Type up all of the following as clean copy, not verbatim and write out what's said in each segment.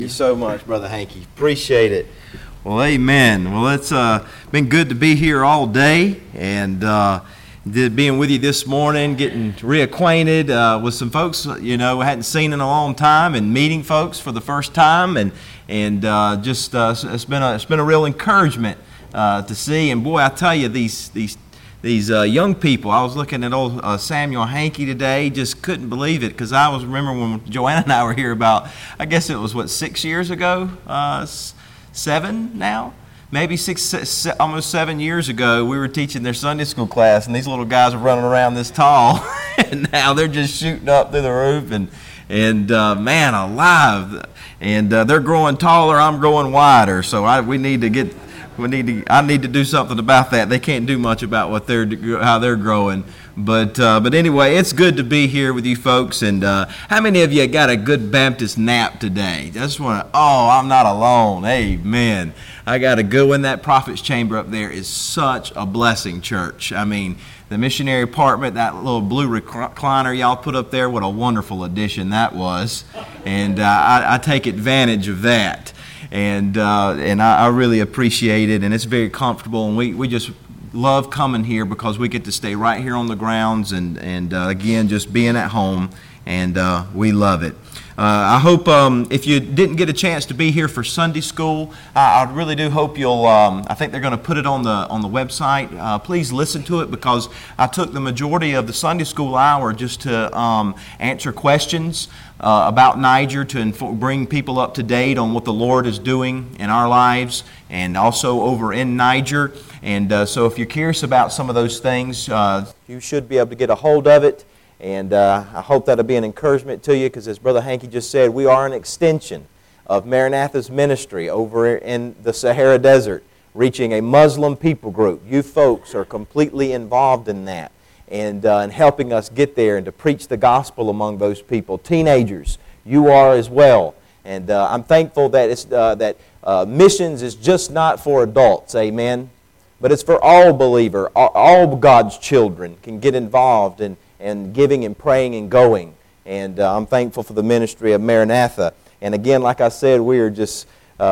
You so much, Brother Hankey. Appreciate it. Well, amen. Well, it's been good to be here all day and being with you this morning, getting reacquainted with some folks, we hadn't seen in a long time, and meeting folks for the first time, and it's been a real encouragement to see. And boy, I tell you, these young people. I was looking at old Samuel Hankey today. Just couldn't believe it, because I remember when Joanna and I were here about, I guess it was 6 years ago, 7 now, maybe almost 7 years ago. We were teaching their Sunday school class, and these little guys were running around this tall, and now they're just shooting up through the roof, and man alive, and they're growing taller. I'm growing wider, so I need to do something about that. They can't do much about how they're growing. But anyway, it's good to be here with you folks. And how many of you got a good Baptist nap today? I'm not alone. Amen. I got a good one. That Prophet's Chamber up there is such a blessing, church. I mean, the missionary apartment, that little blue recliner y'all put up there, what a wonderful addition that was. And I take advantage of that. And I really appreciate it, and it's very comfortable, and we just love coming here because we get to stay right here on the grounds, and again, just being at home, and we love it. I hope if you didn't get a chance to be here for Sunday school, I really do hope you'll, I think they're going to put it on the website. Please listen to it, because I took the majority of the Sunday school hour just to answer questions about Niger, to bring people up to date on what the Lord is doing in our lives and also over in Niger. And so if you're curious about some of those things, you should be able to get a hold of it. And I hope that'll be an encouragement to you, because as Brother Hankey just said, we are an extension of Maranatha's ministry over in the Sahara Desert, reaching a Muslim people group. You folks are completely involved in that, and helping us get there and to preach the gospel among those people. Teenagers, you are as well. And I'm thankful that missions is just not for adults, amen, but it's for all believer, all God's children can get involved in giving and praying and going. And I'm thankful for the ministry of Maranatha. And again, like I said, we are just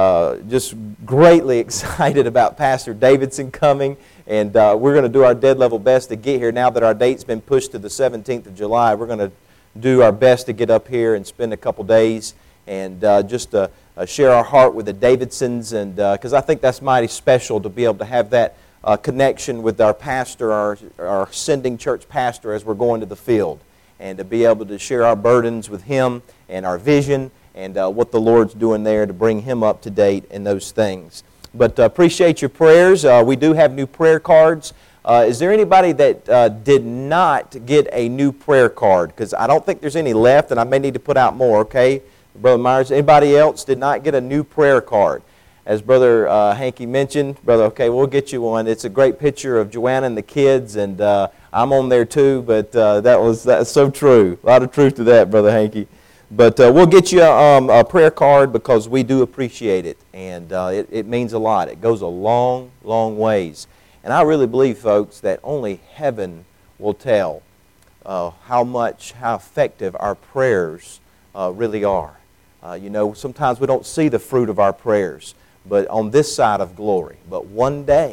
greatly excited about Pastor Davidson coming. And we're going to do our dead level best to get here. Now that our date's been pushed to the 17th of July, we're going to do our best to get up here and spend a couple days and just share our heart with the Davidsons. And because I think that's mighty special to be able to have that connection with our pastor, our sending church pastor, as we're going to the field, and to be able to share our burdens with him and our vision and what the Lord's doing there to bring him up to date in those things. But appreciate your prayers. We do have new prayer cards. Is there anybody that did not get a new prayer card? Because I don't think there's any left, and I may need to put out more, okay? Brother Myers, anybody else did not get a new prayer card? As Brother Hankey mentioned, Brother, okay, we'll get you one. It's a great picture of Joanna and the kids, and I'm on there too, but that's so true. A lot of truth to that, Brother Hankey. But we'll get you a prayer card, because we do appreciate it, and it means a lot. It goes a long, long ways. And I really believe, folks, that only heaven will tell how effective our prayers really are. Sometimes we don't see the fruit of our prayers, but on this side of glory. But one day,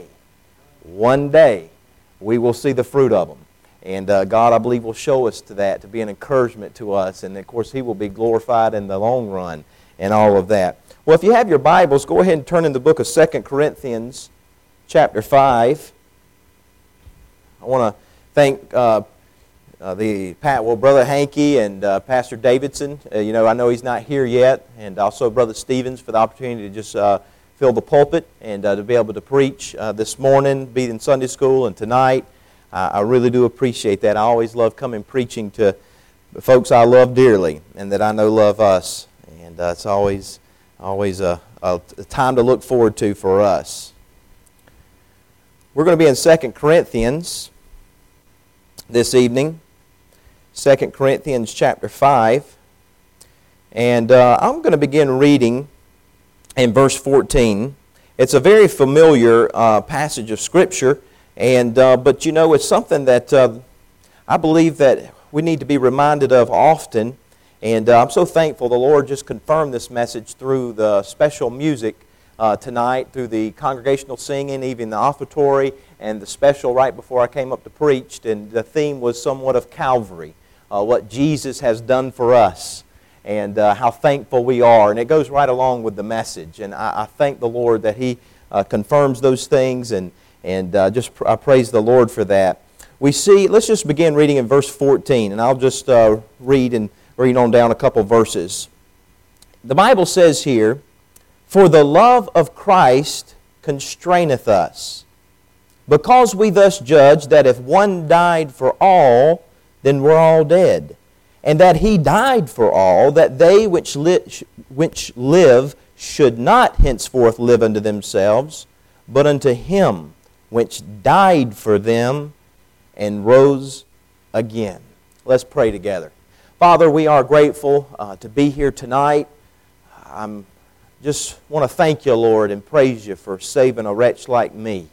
we will see the fruit of them. And God, I believe, will show us to be an encouragement to us. And, of course, He will be glorified in the long run and all of that. Well, if you have your Bibles, go ahead and turn in the book of 2 Corinthians chapter 5. I want to thank Brother Hankey and Pastor Davidson. I know he's not here yet. And also Brother Stevens for the opportunity to just fill the pulpit and to be able to preach this morning, be in Sunday school, and tonight. I really do appreciate that. I always love coming preaching to the folks I love dearly and that I know love us. And it's always a time to look forward to for us. We're going to be in 2 Corinthians this evening. 2 Corinthians chapter 5. And I'm going to begin reading in verse 14. It's a very familiar passage of Scripture, but it's something that I believe that we need to be reminded of often, And I'm so thankful the Lord just confirmed this message through the special music tonight, through the congregational singing, even the offertory, and the special right before I came up to preach. And the theme was somewhat of Calvary, what Jesus has done for us, and how thankful we are. And it goes right along with the message. And I thank the Lord that He confirms those things, and I praise the Lord for that. We see, let's just begin reading in verse 14, and I'll just read on down a couple verses. The Bible says here, "For the love of Christ constraineth us, because we thus judge that if one died for all, then we're all dead. And that He died for all, that they which live should not henceforth live unto themselves, but unto Him which died for them and rose again." Let's pray together. Father, we are grateful to be here tonight. I just want to thank You, Lord, and praise You for saving a wretch like me.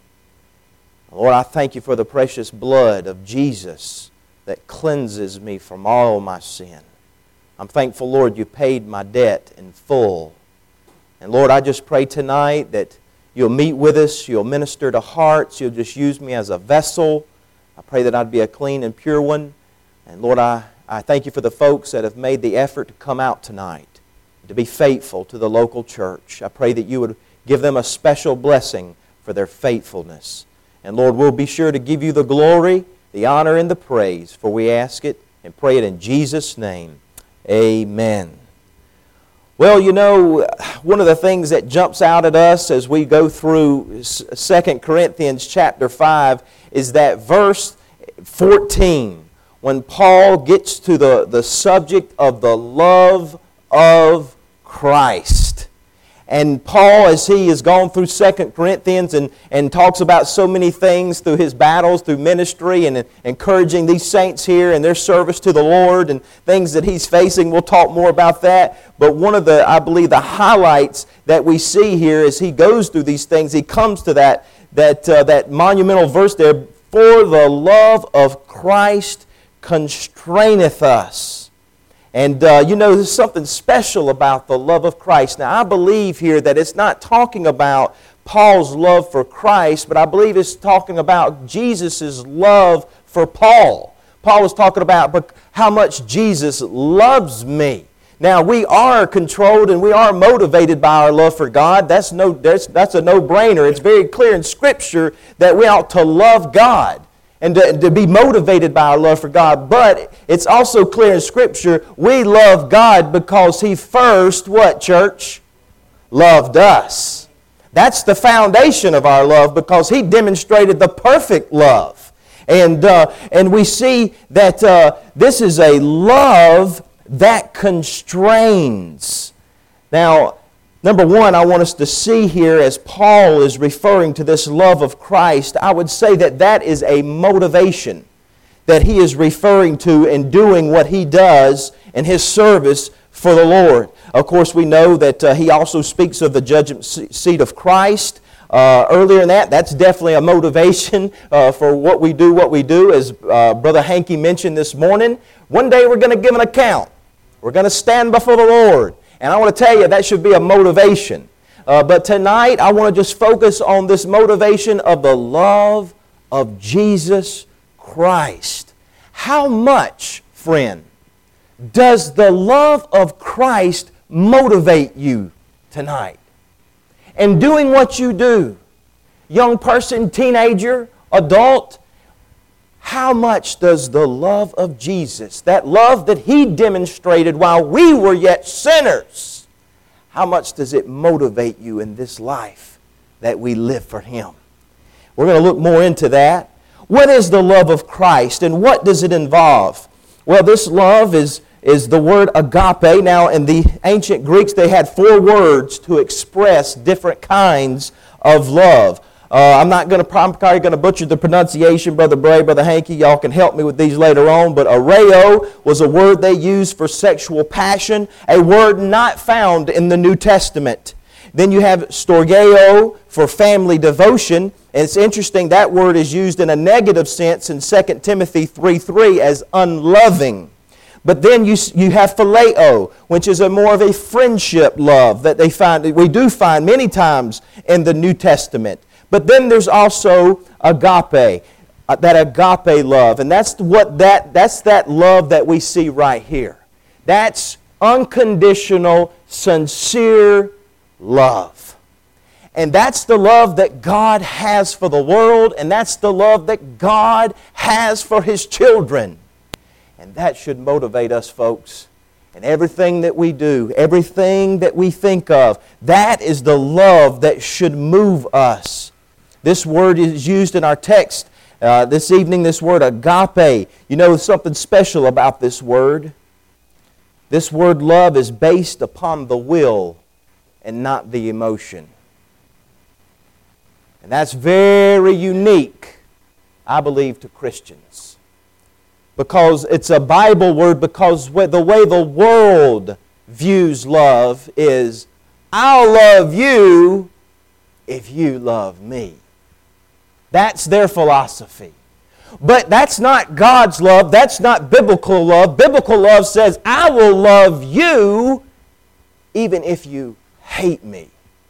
Lord, I thank You for the precious blood of Jesus that cleanses me from all my sin. I'm thankful, Lord, You paid my debt in full. And Lord, I just pray tonight that You'll meet with us, You'll minister to hearts, You'll just use me as a vessel. I pray that I'd be a clean and pure one. And Lord, I thank You for the folks that have made the effort to come out tonight, to be faithful to the local church. I pray that You would give them a special blessing for their faithfulness. And Lord, we'll be sure to give You the glory, the honor, and the praise, for we ask it and pray it in Jesus' name. Amen. Well, you know, one of the things that jumps out at us as we go through 2 Corinthians chapter 5 is that verse 14, when Paul gets to the subject of the love of Christ. And Paul, as he has gone through 2 Corinthians and talks about so many things through his battles, through ministry, and encouraging these saints here in their service to the Lord and things that he's facing. We'll talk more about that. But one of the, I believe, the highlights that we see here as he goes through these things, he comes to that monumental verse there, "For the love of Christ constraineth us." And you know, there's something special about the love of Christ. Now, I believe here that it's not talking about Paul's love for Christ, but I believe it's talking about Jesus' love for Paul. Paul was talking about how much Jesus loves me. Now, we are controlled and we are motivated by our love for God. That's a no-brainer. It's very clear in Scripture that we ought to love God and to be motivated by our love for God. But it's also clear in Scripture we love God because He first, what, church? Loved us. That's the foundation of our love, because He demonstrated the perfect love. And we see that this is a love that constrains. Now, number one, I want us to see here, as Paul is referring to this love of Christ, I would say that is a motivation that he is referring to in doing what he does in his service for the Lord. Of course, we know that he also speaks of the judgment seat of Christ. Earlier in that's definitely a motivation for what we do. As Brother Hankey mentioned this morning, one day we're going to give an account. We're going to stand before the Lord. And I want to tell you, that should be a motivation. But tonight, I want to just focus on this motivation of the love of Jesus Christ. How much, friend, does the love of Christ motivate you tonight? And doing what you do, young person, teenager, adult, how much does the love of Jesus, that love that He demonstrated while we were yet sinners, how much does it motivate you in this life that we live for Him? We're going to look more into that. What is the love of Christ, and what does it involve? Well, this love is the word agape. Now, in the ancient Greeks, they had 4 words to express different kinds of love. I'm probably going to butcher the pronunciation, Brother Bray, Brother Hankey. Y'all can help me with these later on. But areo was a word they used for sexual passion, a word not found in the New Testament. Then you have storgeo for family devotion. And it's interesting, that word is used in a negative sense in 2 Timothy 3:3 as unloving. But then you have phileo, which is more of a friendship love that we do find many times in the New Testament. But then there's also agape, that agape love. And that's that love that we see right here. That's unconditional, sincere love. And that's the love that God has for the world, and that's the love that God has for His children. And that should motivate us, folks. And everything that we do, everything that we think of, that is the love that should move us. This word is used in our text this evening, this word agape. You know something special about this word? This word love is based upon the will and not the emotion. And that's very unique, I believe, to Christians. Because it's a Bible word, because the way the world views love is, I'll love you if you love me. That's their philosophy. But that's not God's love. That's not biblical love. Biblical love says, I will love you even if you hate me.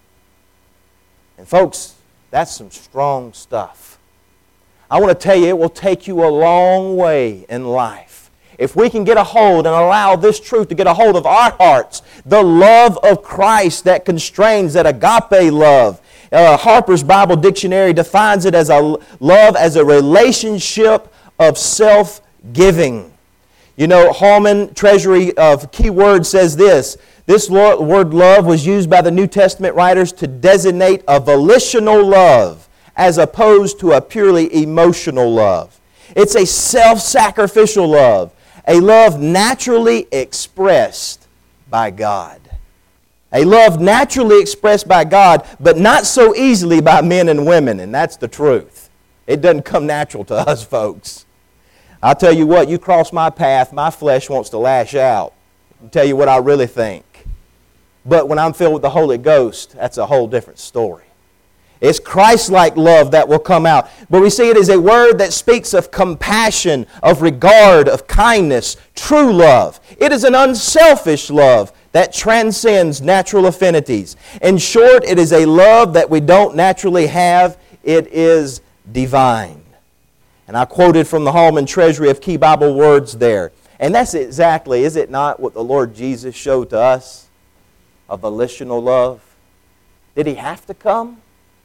And folks, that's some strong stuff. I want to tell you, it will take you a long way in life. If we can get a hold and allow this truth to get a hold of our hearts, the love of Christ that constrains, that agape love. Harper's Bible Dictionary defines it as a love as a relationship of self-giving. You know, Holman Treasury of Keyword says this. This word love was used by the New Testament writers to designate a volitional love as opposed to a purely emotional love. It's a self-sacrificial love, a love naturally expressed by God. A love naturally expressed by God, but not so easily by men and women, and that's the truth. It doesn't come natural to us, folks. I'll tell you what, you cross my path, my flesh wants to lash out and tell you what I really think. But when I'm filled with the Holy Ghost, that's a whole different story. It's Christ-like love that will come out. But we see it as a word that speaks of compassion, of regard, of kindness, true love. It is an unselfish love that transcends natural affinities. In short, it is a love that we don't naturally have. It is divine. And I quoted from the Holman Treasury of Key Bible Words there. And that's exactly, is it not, what the Lord Jesus showed to us? A volitional love. Did He have to come?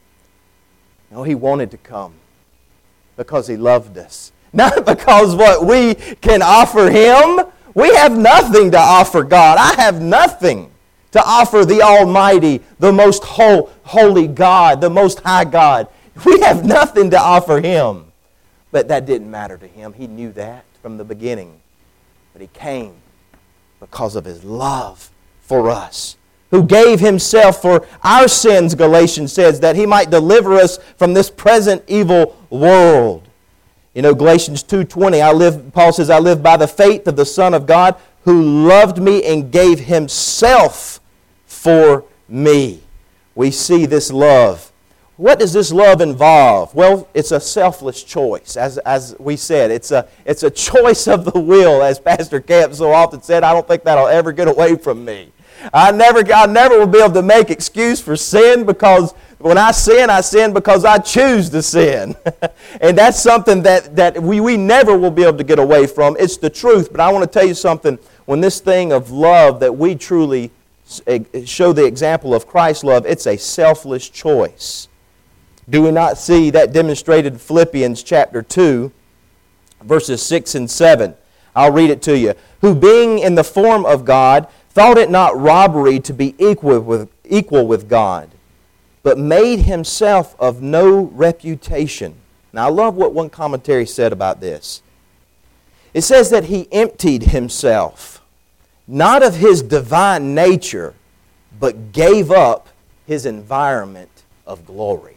No, He wanted to come because He loved us. Not because what we can offer Him. We have nothing to offer God. I have nothing to offer the Almighty, the most holy God, the most high God. We have nothing to offer Him. But that didn't matter to Him. He knew that from the beginning. But He came because of His love for us, who gave Himself for our sins, Galatians says, that He might deliver us from this present evil world. You know, Galatians 2:20, Paul says, I live by the faith of the Son of God who loved me and gave Himself for me. We see this love. What does this love involve? Well, it's a selfless choice. As we said, it's a choice of the will. As Pastor Camp so often said, I don't think that'll ever get away from me. I never will be able to make excuse for sin, because when I sin because I choose to sin. And that's something that we never will be able to get away from. It's the truth. But I want to tell you something. When this thing of love that we truly show the example of Christ's love, it's a selfless choice. Do we not see that demonstrated in Philippians chapter 2, verses 6 and 7? I'll read it to you. Who being in the form of God, thought it not robbery to be equal with God, but made Himself of no reputation. Now I love what one commentary said about this. It says that He emptied Himself, not of His divine nature, but gave up His environment of glory.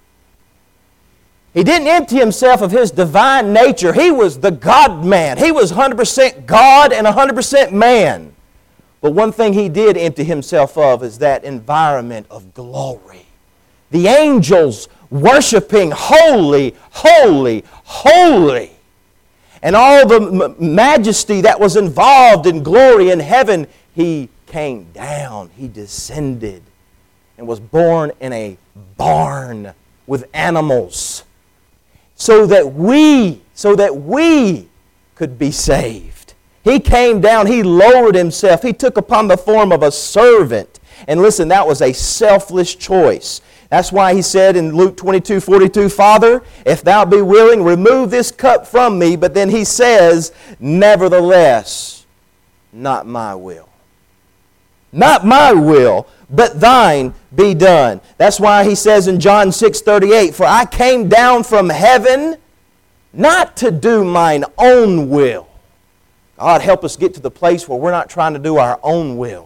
He didn't empty Himself of His divine nature. He was the God-man. He was 100% God and 100% man. But one thing He did empty Himself of is that environment of glory. The angels worshiping holy, holy, holy. and all the majesty that was involved in glory in heaven, He came down. He descended and was born in a barn with animals so that we could be saved. He came down. He lowered Himself. He took upon the form of a servant. And listen, that was a selfless choice. That's why He said in Luke 22:42, Father, if Thou be willing, remove this cup from me. But then He says, nevertheless, not my will. Not my will, but Thine be done. That's why He says in John 6:38, for I came down from heaven not to do mine own will. God, help us get to the place where we're not trying to do our own will.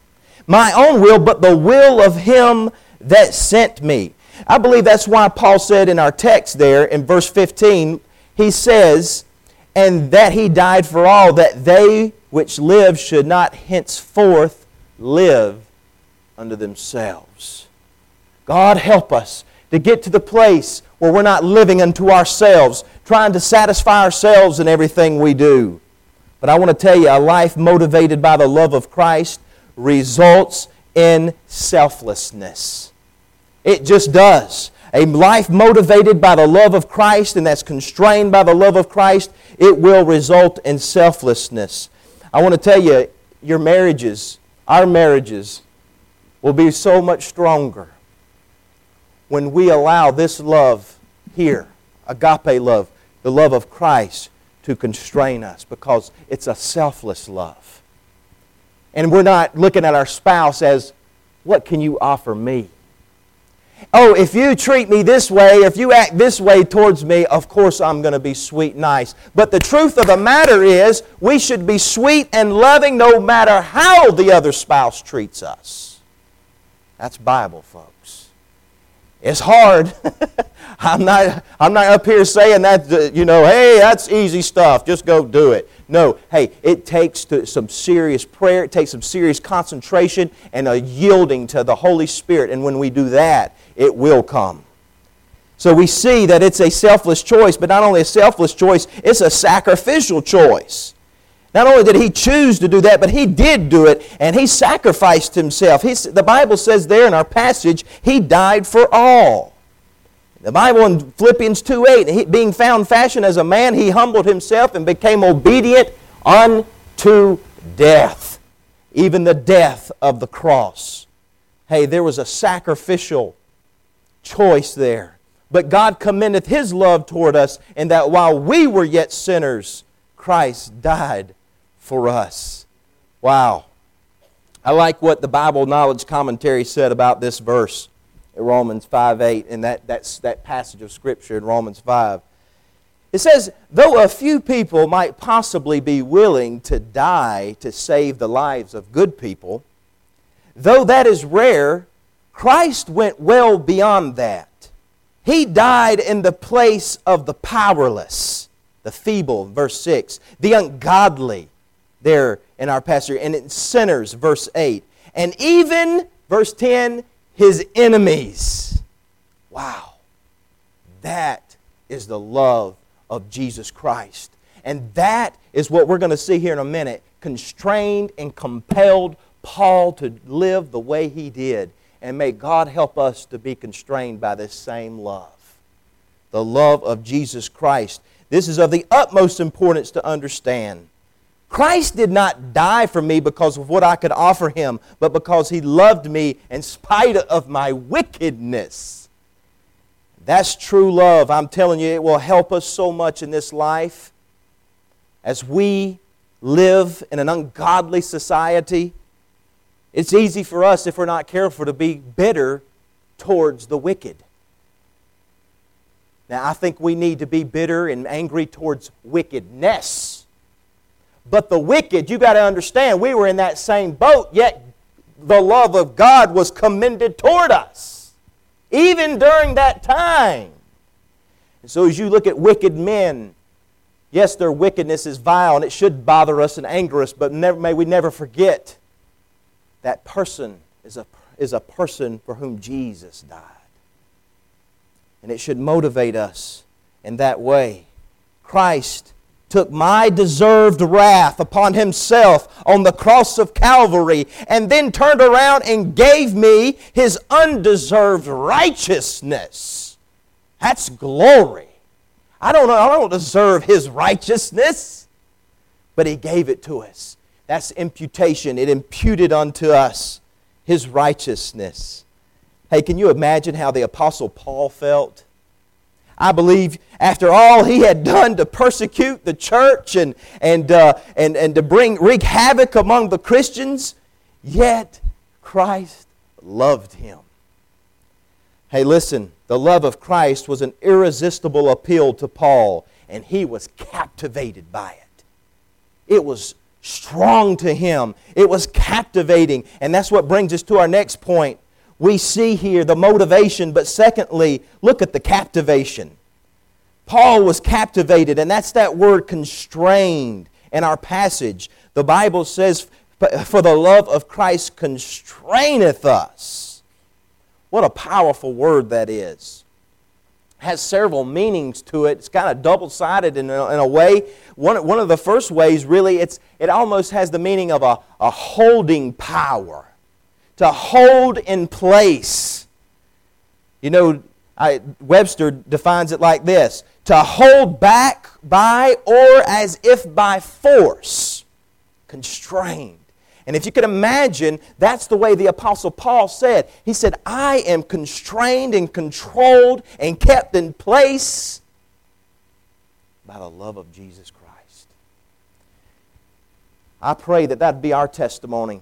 My own will, but the will of Him that sent me. I believe that's why Paul said in our text there in verse 15, he says, and that He died for all, that they which live should not henceforth live unto themselves. God, help us to get to the place where we're not living unto ourselves, trying to satisfy ourselves in everything we do. But I want to tell you, a life motivated by the love of Christ results in selflessness. It just does. A life motivated by the love of Christ and that's constrained by the love of Christ, it will result in selflessness. I want to tell you, your marriages, our marriages, will be so much stronger when we allow this love here, agape love, the love of Christ, to constrain us, because it's a selfless love. And we're not looking at our spouse as, what can you offer me? Oh, if you treat me this way, if you act this way towards me, of course I'm going to be sweet and nice. But the truth of the matter is, we should be sweet and loving no matter how the other spouse treats us. That's Bible, folks. It's hard. I'm not up here saying that, hey, that's easy stuff. Just go do it. No, hey, it takes some serious prayer. It takes some serious concentration and a yielding to the Holy Spirit. And when we do that, it will come. So we see that it's a selfless choice, but not only a selfless choice, it's a sacrificial choice. Not only did He choose to do that, but He did do it, and He sacrificed Himself. The Bible says there in our passage, He died for all. The Bible in Philippians 2:8, being found fashioned as a man, He humbled Himself and became obedient unto death, even the death of the cross. Hey, there was a sacrificial choice there. But God commendeth His love toward us in that while we were yet sinners, Christ died for us. Wow. I like what the Bible Knowledge Commentary said about this verse in Romans 5:8, and that passage of Scripture in Romans 5. It says, though a few people might possibly be willing to die to save the lives of good people, though that is rare, Christ went well beyond that. He died in the place of the powerless, the feeble, verse 6, the ungodly, there in our passage, and in sinners, verse 8, and even, verse 10, His enemies. Wow. That is the love of Jesus Christ. And that is what we're going to see here in a minute, constrained and compelled Paul to live the way he did. And may God help us to be constrained by this same love, the love of Jesus Christ. This is of the utmost importance to understand. Christ did not die for me because of what I could offer Him, but because He loved me in spite of my wickedness. That's true love. I'm telling you, it will help us so much in this life as we live in an ungodly society. It's easy for us, if we're not careful, to be bitter towards the wicked. Now, I think we need to be bitter and angry towards wickedness. But the wicked, you got to understand, we were in that same boat, yet the love of God was commended toward us, even during that time. And so as you look at wicked men, yes, their wickedness is vile, and it should bother us and anger us, but may we never forget that person is a person for whom Jesus died. And it should motivate us in that way. Christ took my deserved wrath upon Himself on the cross of Calvary, and then turned around and gave me His undeserved righteousness. That's glory. I don't deserve His righteousness, but He gave it to us. That's imputation. It imputed unto us His righteousness. Hey, can you imagine how the Apostle Paul felt? I believe after all he had done to persecute the church and to wreak havoc among the Christians, yet Christ loved him. Hey, listen, the love of Christ was an irresistible appeal to Paul, and he was captivated by it. It was strong to him. It was captivating, and that's what brings us to our next point. We see here the motivation, but secondly, look at the captivation. Paul was captivated, and that's that word constrained in our passage. The Bible says, for the love of Christ constraineth us. What a powerful word that is. It has several meanings to it. It's kind of double-sided in a way. One of the first ways, really, it almost has the meaning of a holding power. To hold in place. You know, Webster defines it like this: to hold back by or as if by force. Constrained. And if you could imagine, that's the way the Apostle Paul said. He said, I am constrained and controlled and kept in place by the love of Jesus Christ. I pray that that'd be our testimony.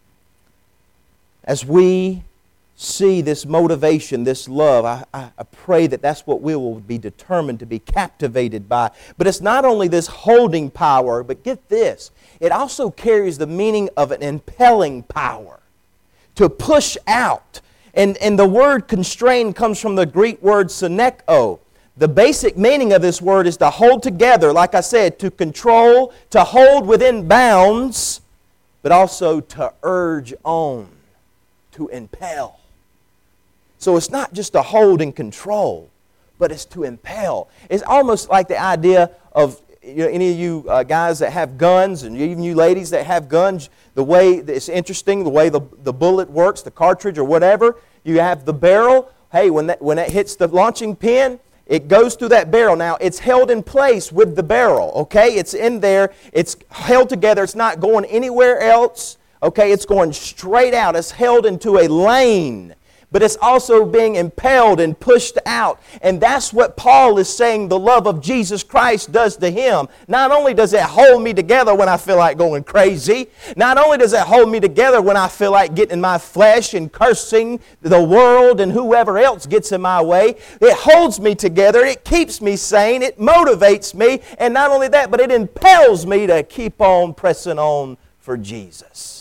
As we see this motivation, this love, I pray that that's what we will be determined to be captivated by. But it's not only this holding power, but get this, it also carries the meaning of an impelling power, to push out. And the word constrain comes from the Greek word syneko. The basic meaning of this word is to hold together, like I said, to control, to hold within bounds, but also to urge on. To impel. So it's not just to hold and control, but it's to impel. It's almost like the idea of any of you guys that have guns, and even you ladies that have guns, the way it's interesting, the way the bullet works, the cartridge or whatever. You have the barrel. Hey, when that hits the launching pin, it goes through that barrel. Now, it's held in place with the barrel, okay? It's in there. It's held together. It's not going anywhere else. Okay, it's going straight out. It's held into a lane. But it's also being impelled and pushed out. And that's what Paul is saying the love of Jesus Christ does to him. Not only does it hold me together when I feel like going crazy. Not only does it hold me together when I feel like getting in my flesh and cursing the world and whoever else gets in my way. It holds me together. It keeps me sane. It motivates me. And not only that, but it impels me to keep on pressing on for Jesus.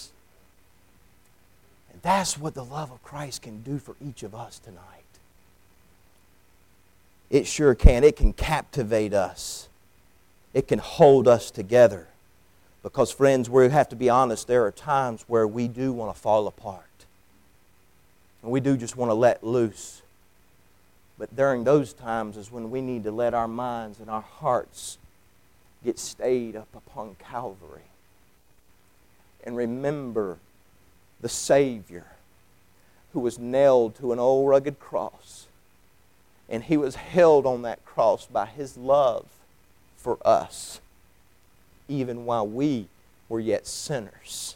That's what the love of Christ can do for each of us tonight. It sure can. It can captivate us. It can hold us together. Because, friends, we have to be honest, there are times where we do want to fall apart. And we do just want to let loose. But during those times is when we need to let our minds and our hearts get stayed up upon Calvary. And remember the Savior who was nailed to an old rugged cross. And He was held on that cross by His love for us, even while we were yet sinners.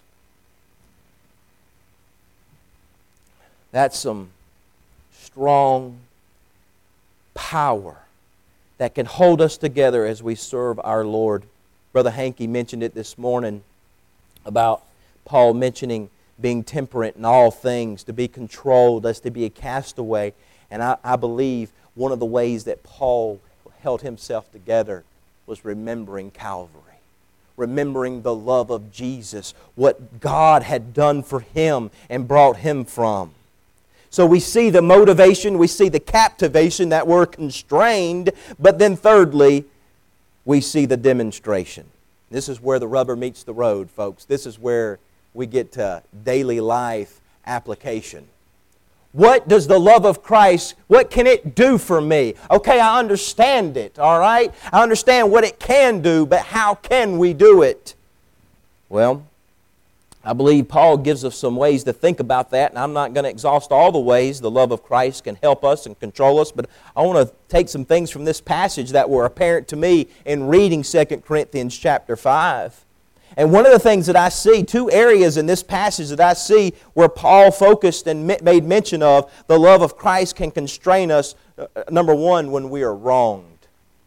That's some strong power that can hold us together as we serve our Lord. Brother Hankey mentioned it this morning about Paul mentioning being temperate in all things, to be controlled, as to be a castaway. And I believe one of the ways that Paul held himself together was remembering Calvary. Remembering the love of Jesus, what God had done for him and brought him from. So we see the motivation, we see the captivation, that we're constrained, but then thirdly, we see the demonstration. This is where the rubber meets the road, folks. This is where we get to daily life application. What does the love of Christ, what can it do for me? Okay, I understand it, all right? I understand what it can do, but how can we do it? Well, I believe Paul gives us some ways to think about that, and I'm not going to exhaust all the ways the love of Christ can help us and control us, but I want to take some things from this passage that were apparent to me in reading 2 Corinthians chapter 5. And one of the things that I see, two areas in this passage that I see where Paul focused and made mention of the love of Christ can constrain us. Number one, when we are wronged.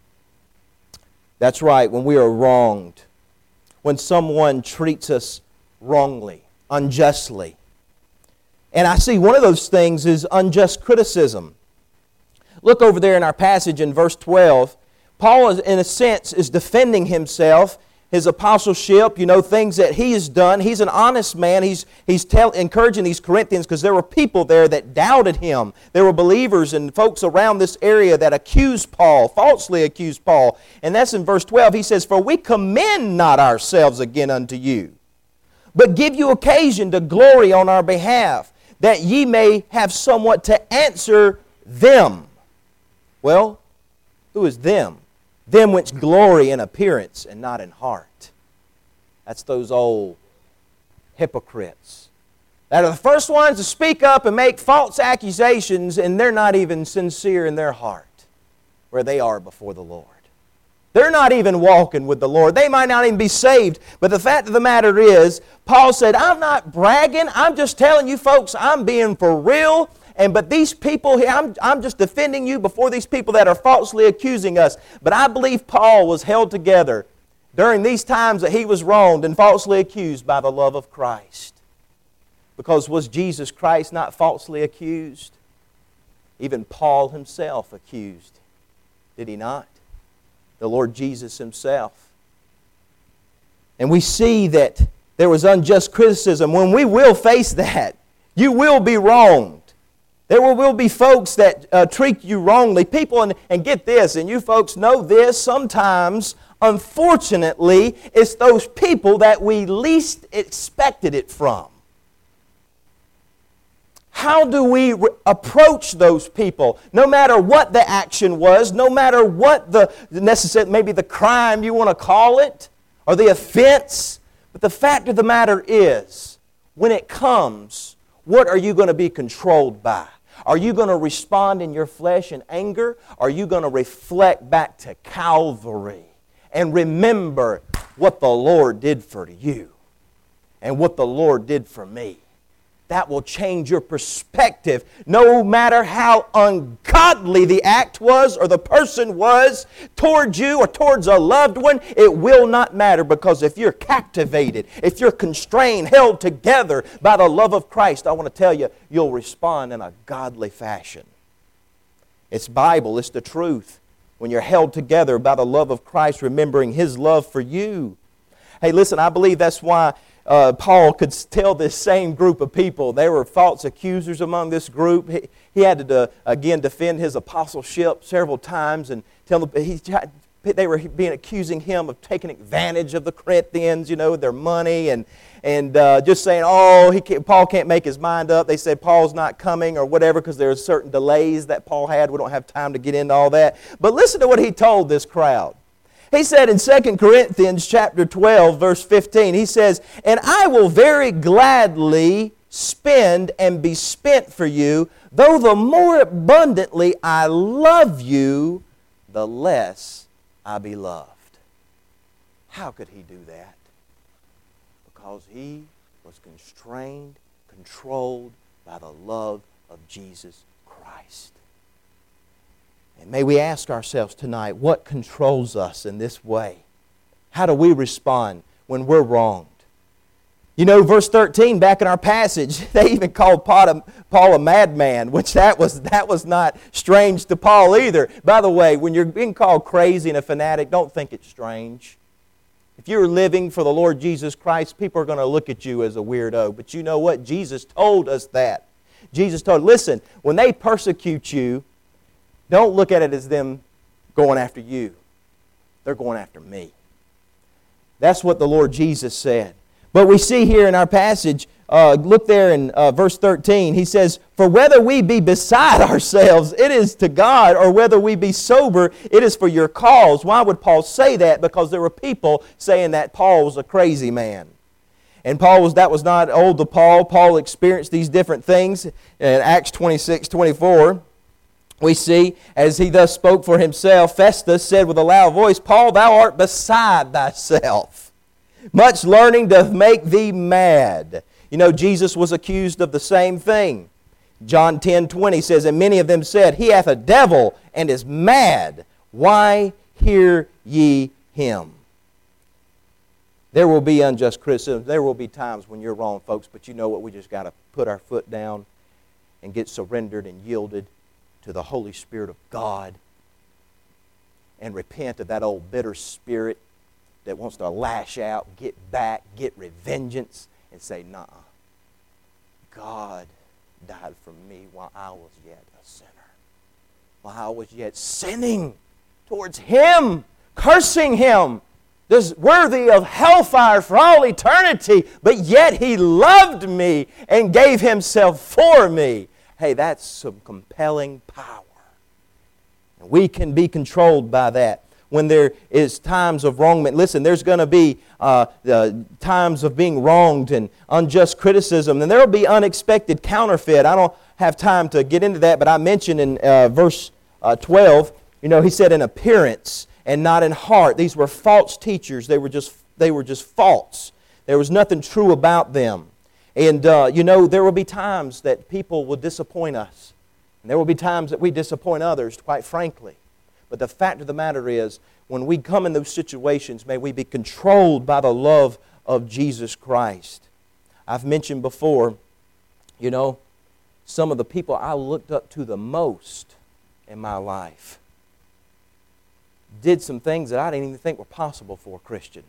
That's right, when we are wronged. When someone treats us wrongly, unjustly. And I see one of those things is unjust criticism. Look over there in our passage in verse 12. Paul, in a sense, is defending himself, his apostleship, things that he has done. He's an honest man. He's encouraging these Corinthians because there were people there that doubted him. There were believers and folks around this area that accused Paul, falsely accused Paul. And that's in verse 12. He says, "For we commend not ourselves again unto you, but give you occasion to glory on our behalf, that ye may have somewhat to answer them." Well, who is them? Them which glory in appearance and not in heart. That's those old hypocrites that are the first ones to speak up and make false accusations, and they're not even sincere in their heart where they are before the Lord. They're not even walking with the Lord. They might not even be saved. But the fact of the matter is, Paul said, I'm not bragging. I'm just telling you folks, I'm being for real. But these people here, I'm just defending you before these people that are falsely accusing us. But I believe Paul was held together during these times that he was wronged and falsely accused by the love of Christ. Because was Jesus Christ not falsely accused? Even Paul himself accused. Did he not? The Lord Jesus himself. And we see that there was unjust criticism. When we will face that, you will be wronged. There will be folks that treat you wrongly. People, and get this, and you folks know this, sometimes, unfortunately, it's those people that we least expected it from. How do we approach those people? No matter what the action was, no matter what maybe the crime you want to call it, or the offense. But the fact of the matter is, when it comes, what are you going to be controlled by? Are you going to respond in your flesh in anger? Are you going to reflect back to Calvary and remember what the Lord did for you and what the Lord did for me? That will change your perspective. No matter how ungodly the act was or the person was towards you or towards a loved one, it will not matter, because if you're captivated, if you're constrained, held together by the love of Christ, I want to tell you, you'll respond in a godly fashion. It's Bible, it's the truth. When you're held together by the love of Christ, remembering His love for you. Hey, listen, I believe that's why Paul could tell this same group of people. There were false accusers among this group. He had to, again, defend his apostleship several times and tell them they were accusing him of taking advantage of the Corinthians, their money, and just saying, Paul can't make his mind up. They said Paul's not coming or whatever because there are certain delays that Paul had. We don't have time to get into all that. But listen to what he told this crowd. He said in 2 Corinthians chapter 12, verse 15, he says, "And I will very gladly spend and be spent for you, though the more abundantly I love you, the less I be loved." How could he do that? Because he was constrained, controlled by the love of Jesus Christ. And may we ask ourselves tonight, what controls us in this way? How do we respond when we're wronged? Verse 13, back in our passage, they even called Paul a madman, which that was not strange to Paul either. By the way, when you're being called crazy and a fanatic, don't think it's strange. If you're living for the Lord Jesus Christ, people are going to look at you as a weirdo. But you know what? Jesus told us that. Jesus told, listen, when they persecute you, don't look at it as them going after you. They're going after me. That's what the Lord Jesus said. But we see here in our passage, look there in verse 13, he says, "For whether we be beside ourselves, it is to God, or whether we be sober, it is for your cause." Why would Paul say that? Because there were people saying that Paul was a crazy man. And that was not old to Paul. Paul experienced these different things. In Acts 26:24, we see, as he thus spoke for himself, Festus said with a loud voice, "Paul, thou art beside thyself. Much learning doth make thee mad." You know, Jesus was accused of the same thing. John 10:20 says, "And many of them said, He hath a devil and is mad. Why hear ye him?" There will be unjust criticism. There will be times when you're wrong, folks, but you know what? We just got to put our foot down and get surrendered and yielded to the Holy Spirit of God and repent of that old bitter spirit that wants to lash out, get back, get revengeance, and say, "Nah, God died for me while I was yet a sinner, while I was yet sinning towards Him, cursing Him, worthy of hellfire for all eternity, but yet He loved me and gave Himself for me." Hey, that's some compelling power. And we can be controlled by that. When there is times of wrongment, listen, there's going to be times of being wronged and unjust criticism, and there will be unexpected counterfeit. I don't have time to get into that, but I mentioned in verse 12, you know, he said in appearance and not in heart. These were false teachers. They were just false. There was nothing true about them. And, you know, there will be times that people will disappoint us. And there will be times that we disappoint others, quite frankly. But the fact of the matter is, when we come in those situations, may we be controlled by the love of Jesus Christ. I've mentioned before, you know, some of the people I looked up to the most in my life did some things that I didn't even think were possible for a Christian.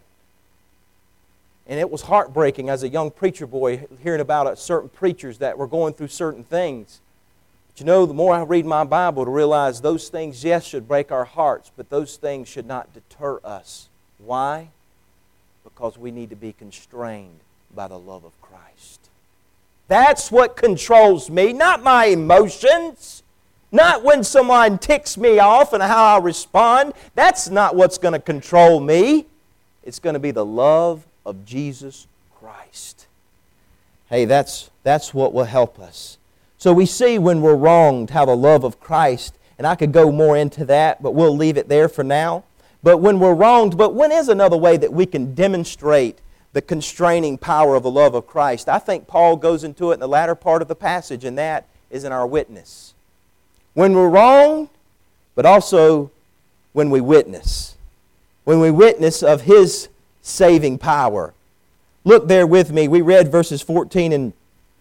And it was heartbreaking as a young preacher boy hearing about certain preachers that were going through certain things. But you know, the more I read my Bible to realize those things, yes, should break our hearts, but those things should not deter us. Why? Because we need to be constrained by the love of Christ. That's what controls me, not my emotions. Not when someone ticks me off and how I respond. That's not what's going to control me. It's going to be the love of Jesus Christ. Hey, that's what will help us. So we see when we're wronged how the love of Christ, and I could go more into that, but we'll leave it there for now. But when we're wronged, but when is another way that we can demonstrate the constraining power of the love of Christ? I think Paul goes into it in the latter part of the passage, and that is in our witness. When we're wronged, but also when we witness. When we witness of His saving power. Look there with me. We read verses 14 and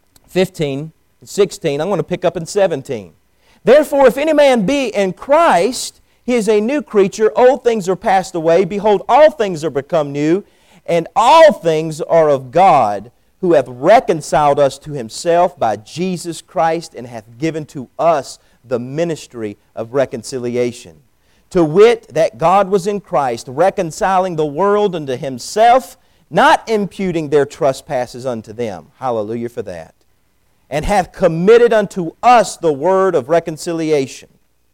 15 and 16. I'm going to pick up in 17. "Therefore, if any man be in Christ, he is a new creature. Old things are passed away. Behold, all things are become new. And all things are of God, who hath reconciled us to Himself by Jesus Christ, and hath given to us the ministry of reconciliation. To wit, that God was in Christ, reconciling the world unto Himself, not imputing their trespasses unto them." Hallelujah for that. "And hath committed unto us the word of reconciliation.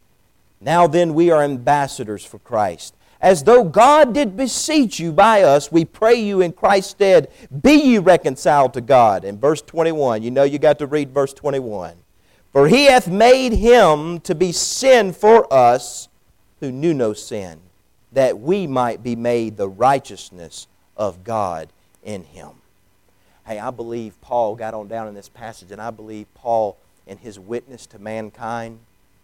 Now then we are ambassadors for Christ. As though God did beseech you by us, we pray you in Christ's stead, be ye reconciled to God." In verse 21, you know you got to read verse 21. "For He hath made Him to be sin for us who knew no sin, that we might be made the righteousness of God in Him." Hey, I believe Paul got on down in this passage, and I believe Paul, in his witness to mankind,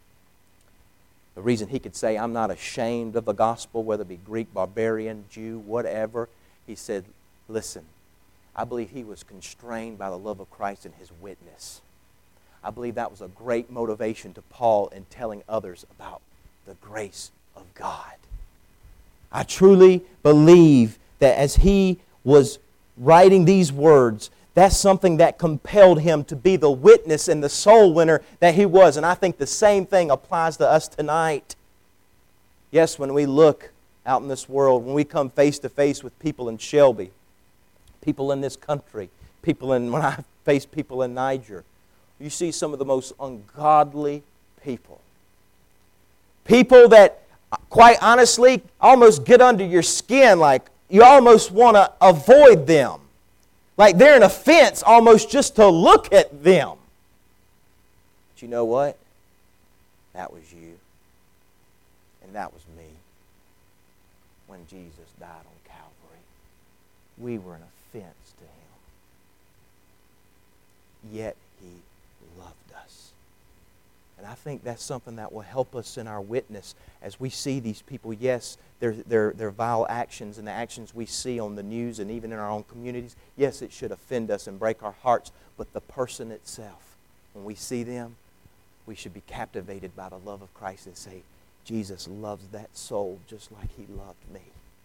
the reason he could say, "I'm not ashamed of the gospel," whether it be Greek, barbarian, Jew, whatever, he said, listen, I believe he was constrained by the love of Christ in his witness. I believe that was a great motivation to Paul in telling others about the grace of God. I truly believe that as he was writing these words, that's something that compelled him to be the witness and the soul winner that he was. And I think the same thing applies to us tonight. Yes, when we look out in this world, when we come face to face with people in Shelby, People in this country, when I face people in Niger, you see some of the most ungodly people. People that, quite honestly, almost get under your skin, like you almost want to avoid them. Like they're an offense almost just to look at them. But you know what? That was you. And that was me. When Jesus died on Calvary, we were an offense to Him. Yet He loved us. And I think that's something that will help us in our witness as we see these people. Yes, their vile actions and the actions we see on the news and even in our own communities. Yes, it should offend us and break our hearts. But the person itself, when we see them, we should be captivated by the love of Christ and say, Jesus loves that soul just like He loved me.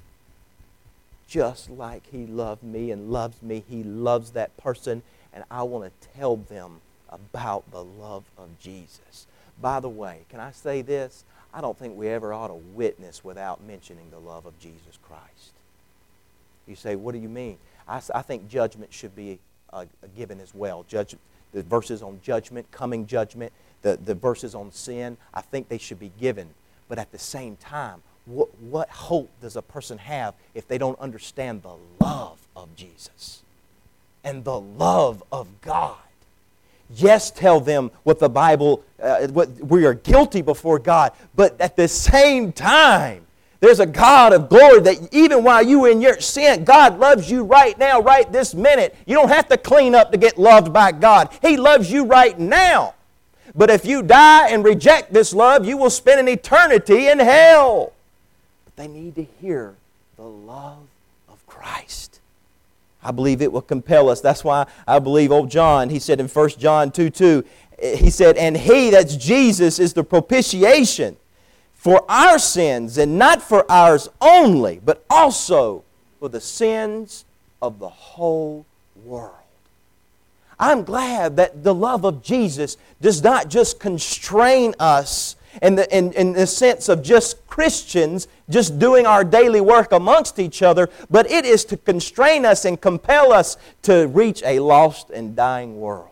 Just like He loved me and loves me, He loves that person. And I want to tell them about the love of Jesus. By the way, can I say this? I don't think we ever ought to witness without mentioning the love of Jesus Christ. You say, what do you mean? I think judgment should be given as well. The verses on judgment, coming judgment, the verses on sin, I think they should be given. But at the same time, what hope does a person have if they don't understand the love of Jesus and the love of God? Yes, tell them what the Bible, what we are guilty before God, but at the same time, there's a God of glory that even while you were in your sin, God loves you right now, right this minute. You don't have to clean up to get loved by God. He loves you right now. But if you die and reject this love, you will spend an eternity in hell. But they need to hear the love of Christ. I believe it will compel us. That's why I believe old John, he said in 1 John 2:2, he said, and He, that's Jesus, is the propitiation for our sins, and not for ours only, but also for the sins of the whole world. I'm glad that the love of Jesus does not just constrain us in the sense of just Christians just doing our daily work amongst each other, but it is to constrain us and compel us to reach a lost and dying world.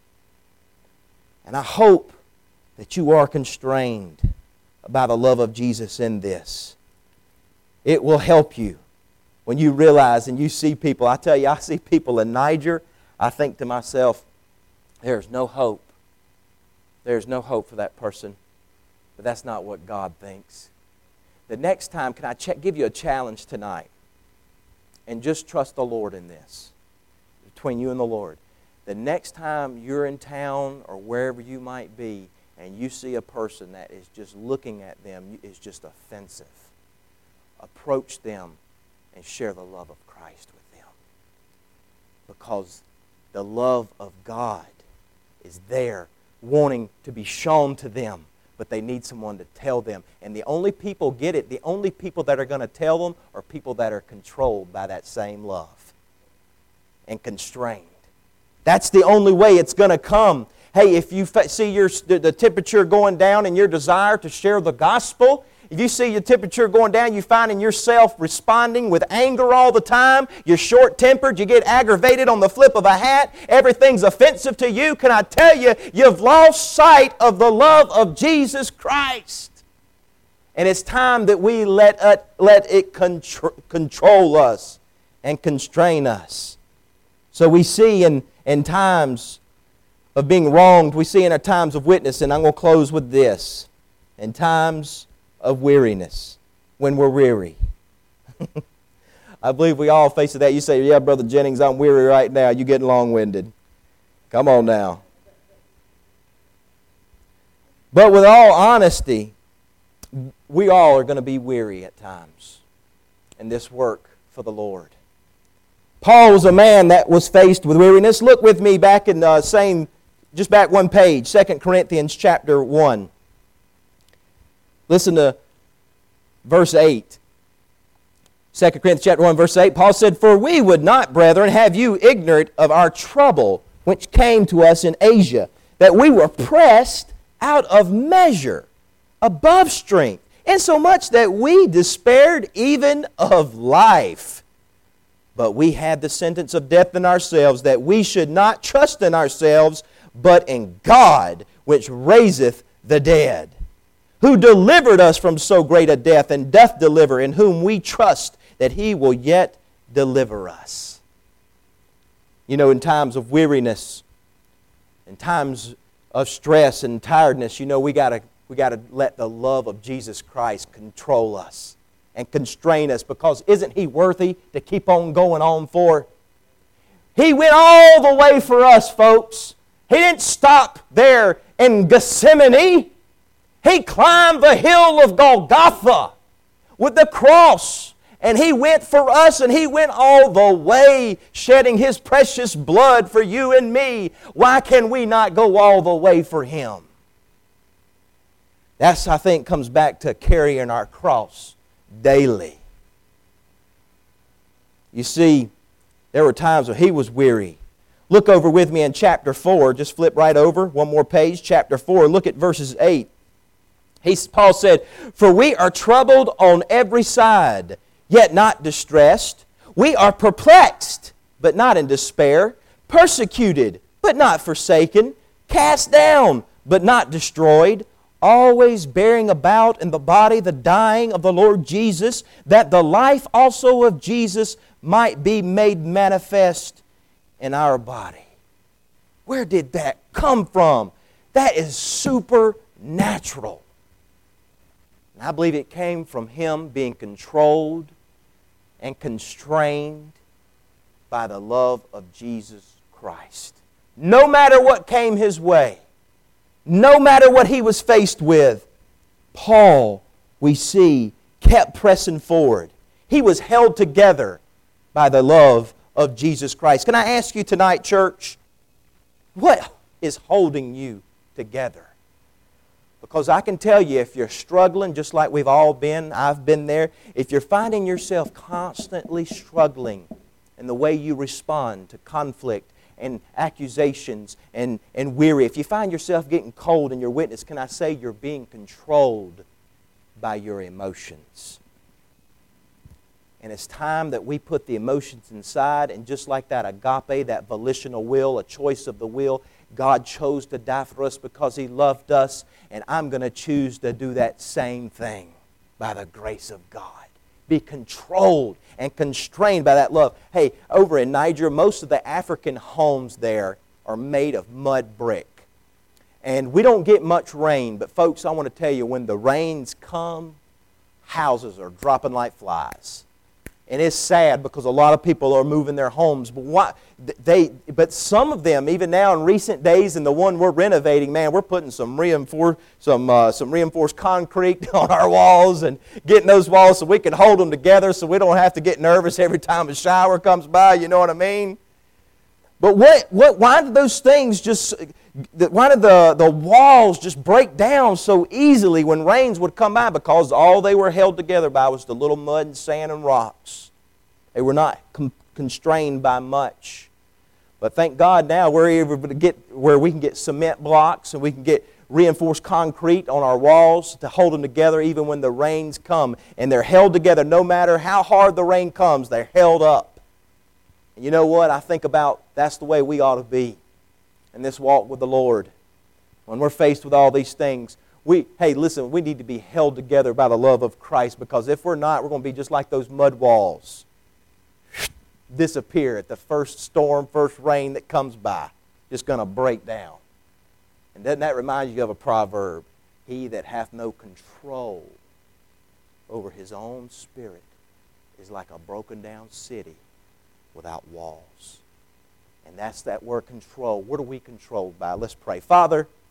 And I hope that you are constrained by the love of Jesus in this. It will help you when you realize and you see people. I tell you, I see people in Niger, I think to myself, there's no hope. There's no hope for that person. But that's not what God thinks. The next time, can I give you a challenge tonight? And just trust the Lord in this, between you and the Lord. The next time you're in town or wherever you might be, and you see a person that is just looking at them, is just offensive, approach them and share the love of Christ with them. Because the love of God is there, wanting to be shown to them, but they need someone to tell them. And the only people get it, the only people that are going to tell them are people that are controlled by that same love and constrained. That's the only way it's going to come. Hey, if you see the temperature going down and your desire to share the gospel, if you see your temperature going down, you finding yourself responding with anger all the time, you're short-tempered, you get aggravated on the flip of a hat, everything's offensive to you, can I tell you, you've lost sight of the love of Jesus Christ. And it's time that we let it control us and constrain us. So we see in times of being wronged, we see in our times of witness, and I'm going to close with this, in times of weariness, when we're weary. I believe we all face that. You say, yeah, Brother Jennings, I'm weary right now. You're getting long-winded. Come on now. But with all honesty, we all are going to be weary at times in this work for the Lord. Paul was a man that was faced with weariness. Look with me back in the just back one page, 2 Corinthians chapter 1. Listen to verse 8. 2 Corinthians chapter 1, verse 8. Paul said, for we would not, brethren, have you ignorant of our trouble which came to us in Asia, that we were pressed out of measure, above strength, insomuch that we despaired even of life. But we had the sentence of death in ourselves, that we should not trust in ourselves, but in God, which raiseth the dead, who delivered us from so great a death, and doth deliver, in whom we trust that He will yet deliver us. You know, in times of weariness, in times of stress and tiredness, you know, we got to let the love of Jesus Christ control us and constrain us, because isn't He worthy to keep on going on for? He went all the way for us, folks. He didn't stop there in Gethsemane. He climbed the hill of Golgotha with the cross, and He went for us, and He went all the way, shedding His precious blood for you and me. Why can we not go all the way for Him? That's, I think, comes back to carrying our cross daily. You see, there were times when He was weary. Look over with me in chapter 4. Just flip right over, one more page, chapter 4. Look at verses 8. Paul said, "For we are troubled on every side, yet not distressed. We are perplexed, but not in despair. Persecuted, but not forsaken. Cast down, but not destroyed. Always bearing about in the body the dying of the Lord Jesus, that the life also of Jesus might be made manifest in our body." Where did that come from? That is supernatural. And I believe it came from Him being controlled and constrained by the love of Jesus Christ. No matter what came His way, no matter what He was faced with, Paul, we see, kept pressing forward. He was held together by the love of Jesus Christ. Can I ask you tonight, church, what is holding you together? Because I can tell you, if you're struggling, just like we've all been, I've been there, if you're finding yourself constantly struggling in the way you respond to conflict and accusations and weary, if you find yourself getting cold in your witness, can I say you're being controlled by your emotions? And it's time that we put the emotions inside, and just like that agape, that volitional will, a choice of the will, God chose to die for us because He loved us, and I'm going to choose to do that same thing by the grace of God. Be controlled and constrained by that love. Hey, over in Niger, most of the African homes there are made of mud brick. And we don't get much rain, but folks, I want to tell you, when the rains come, houses are dropping like flies. And it's sad because a lot of people are moving their homes. But some of them, even now in recent days, and the one we're renovating, man, we're putting some reinforced concrete on our walls and getting those walls so we can hold them together so we don't have to get nervous every time a shower comes by. You know what I mean? But why did those things why did the walls just break down so easily when rains would come by? Because all they were held together by was the little mud and sand and rocks. They were not constrained by much. But thank God now we're able to get where we can get cement blocks and we can get reinforced concrete on our walls to hold them together even when the rains come. And they're held together no matter how hard the rain comes, they're held up. And you know what? I think about that's the way we ought to be in this walk with the Lord. When we're faced with all these things, we need to be held together by the love of Christ, because if we're not, we're going to be just like those mud walls. Disappear at the first storm, first rain that comes by. Just going to break down. And doesn't that remind you of a proverb? He that hath no control over his own spirit is like a broken down city without walls. And that's that word control. What are we controlled by? Let's pray. Father,